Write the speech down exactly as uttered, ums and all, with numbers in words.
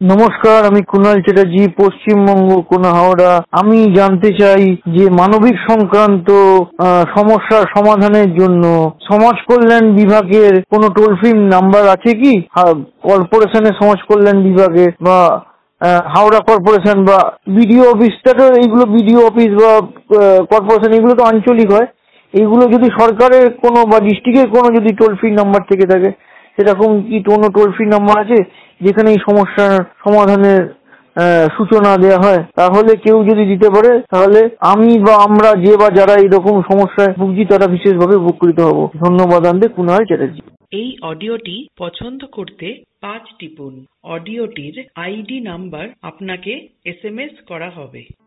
নমস্কার, আমি কুণাল চ্যাটার্জি, পশ্চিমবঙ্গ, কোনা হাওড়া। আমি জানতে চাই যে মানবিক সংক্রান্ত আহ, সমস্যার সমাধানের জন্য সমাজ কল্যাণ বিভাগের কোনো টোল ফ্রি নাম্বার আছে কি? আহ, কর্পোরেশনের সমাজ কল্যাণ বিভাগে বা আহ, হাওড়া কর্পোরেশন বা বিডিও অফিসটা, তো এইগুলো বিডিও অফিস বা কর্পোরেশন এগুলো তো আঞ্চলিক হয়। এইগুলো যদি সরকারের কোনো বা ডিস্ট্রিক্টের কোনো যদি টোল ফ্রি নাম্বার থেকে থাকে, সেরকম কি কোনো টোল ফ্রি নাম্বার আছে যেখানে এই সমস্যার সমাধানের আহ, সূচনা দেওয়া হয়? তাহলে কেউ যদি দিতে পারে, তাহলে আমি বা আমরা যে বা যারা এরকম সমস্যায় ভুগছি তারা বিশেষভাবে উপকৃত হব। ধন্যবাদ। আনন্দে কুণাল চ্যাটার্জি। এই অডিওটি পছন্দ করতে পাঁচ টিপুন। অডিওটির আইডি নাম্বার আপনাকে এস এম এস করা হবে।